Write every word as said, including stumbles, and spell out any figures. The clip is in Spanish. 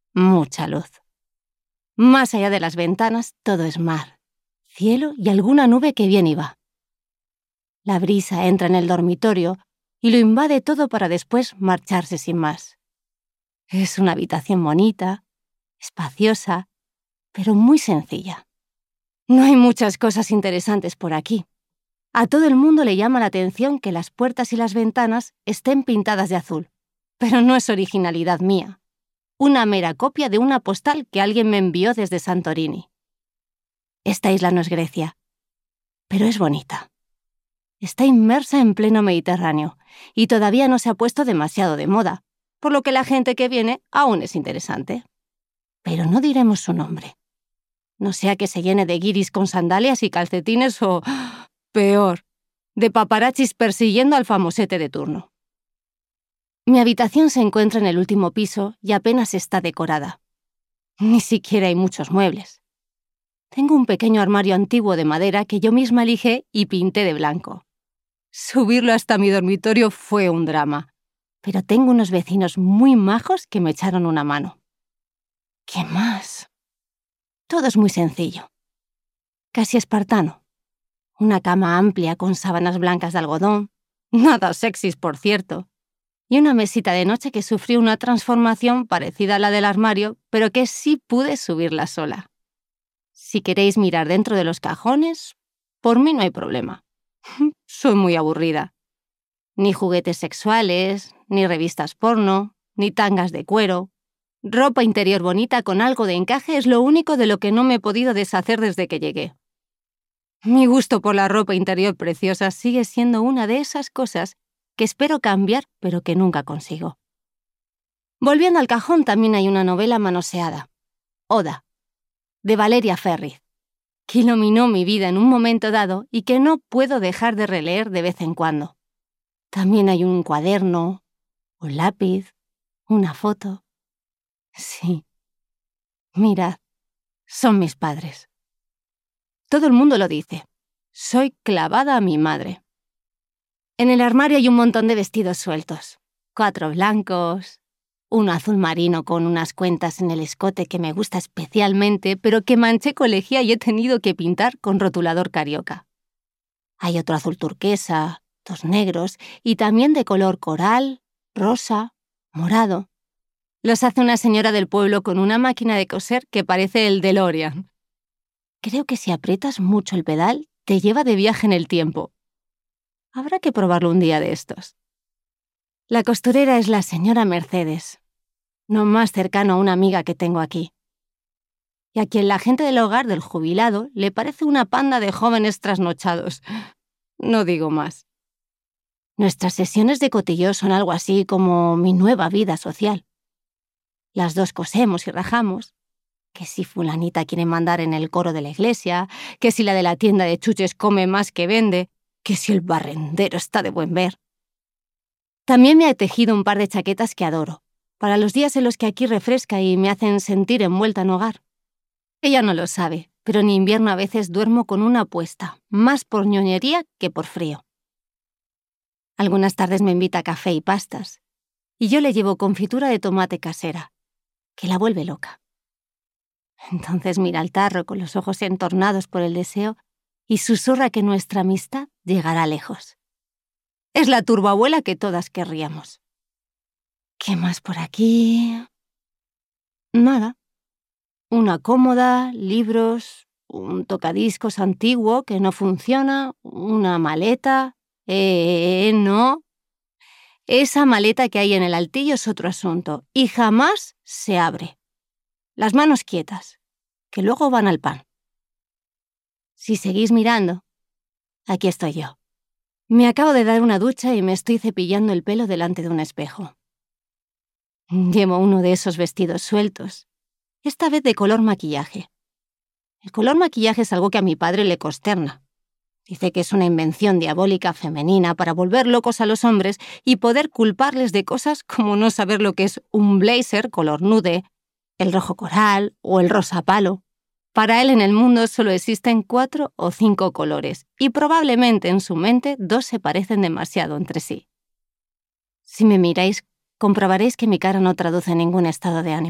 mucha luz. Más allá de las ventanas todo es mar, cielo y alguna nube que viene y va. La brisa entra en el dormitorio y lo invade todo para después marcharse sin más. Es una habitación bonita, espaciosa, pero muy sencilla. No hay muchas cosas interesantes por aquí. A todo el mundo le llama la atención que las puertas y las ventanas estén pintadas de azul, pero no es originalidad mía. Una mera copia de una postal que alguien me envió desde Santorini. Esta isla no es Grecia, pero es bonita. Está inmersa en pleno Mediterráneo y todavía no se ha puesto demasiado de moda, por lo que la gente que viene aún es interesante. Pero no diremos su nombre. No sea que se llene de guiris con sandalias y calcetines o, peor, de paparachis persiguiendo al famosete de turno. Mi habitación se encuentra en el último piso y apenas está decorada. Ni siquiera hay muchos muebles. Tengo un pequeño armario antiguo de madera que yo misma elige y pinté de blanco. Subirlo hasta mi dormitorio fue un drama, pero tengo unos vecinos muy majos que me echaron una mano. ¿Qué más? Todo es muy sencillo. Casi espartano. Una cama amplia con sábanas blancas de algodón, nada sexys por cierto, y una mesita de noche que sufrió una transformación parecida a la del armario, pero que sí pude subirla sola. Si queréis mirar dentro de los cajones, por mí no hay problema. Soy muy aburrida. Ni juguetes sexuales, ni revistas porno, ni tangas de cuero. Ropa interior bonita con algo de encaje es lo único de lo que no me he podido deshacer desde que llegué. Mi gusto por la ropa interior preciosa sigue siendo una de esas cosas que espero cambiar, pero que nunca consigo. Volviendo al cajón, también hay una novela manoseada, Oda, de Valeria Ferriz, que iluminó mi vida en un momento dado y que no puedo dejar de releer de vez en cuando. También hay un cuaderno, un lápiz, una foto. Sí, mirad, son mis padres. Todo el mundo lo dice. Soy clavada a mi madre. En el armario hay un montón de vestidos sueltos. Cuatro blancos, uno azul marino con unas cuentas en el escote que me gusta especialmente, pero que manché con lejía y he tenido que pintar con rotulador carioca. Hay otro azul turquesa, dos negros y también de color coral, rosa, morado. Los hace una señora del pueblo con una máquina de coser que parece el DeLorean. Creo que si aprietas mucho el pedal, te lleva de viaje en el tiempo. Habrá que probarlo un día de estos. La costurera es la señora Mercedes, no más cercano a una amiga que tengo aquí, y a quien la gente del hogar del jubilado le parece una panda de jóvenes trasnochados. No digo más. Nuestras sesiones de cotilleo son algo así como mi nueva vida social. Las dos cosemos y rajamos, que si fulanita quiere mandar en el coro de la iglesia, que si la de la tienda de chuches come más que vende, que si el barrendero está de buen ver. También me ha tejido un par de chaquetas que adoro, para los días en los que aquí refresca y me hacen sentir envuelta en hogar. Ella no lo sabe, pero en invierno a veces duermo con una puesta, más por ñoñería que por frío. Algunas tardes me invita a café y pastas, y yo le llevo confitura de tomate casera, que la vuelve loca. Entonces mira al tarro con los ojos entornados por el deseo y susurra que nuestra amistad llegará lejos. Es la turboabuela que todas querríamos. ¿Qué más por aquí? Nada. Una cómoda, libros, un tocadiscos antiguo que no funciona, una maleta... Eh, no. Esa maleta que hay en el altillo es otro asunto y jamás se abre. Las manos quietas, que luego van al pan. Si seguís mirando, aquí estoy yo. Me acabo de dar una ducha y me estoy cepillando el pelo delante de un espejo. Llevo uno de esos vestidos sueltos, esta vez de color maquillaje. El color maquillaje es algo que a mi padre le consterna. Dice que es una invención diabólica femenina para volver locos a los hombres y poder culparles de cosas como no saber lo que es un blazer color nude, el rojo coral o el rosa palo. Para él en el mundo solo existen cuatro o cinco colores y probablemente en su mente dos se parecen demasiado entre sí. Si me miráis, comprobaréis que mi cara no traduce ningún estado de ánimo.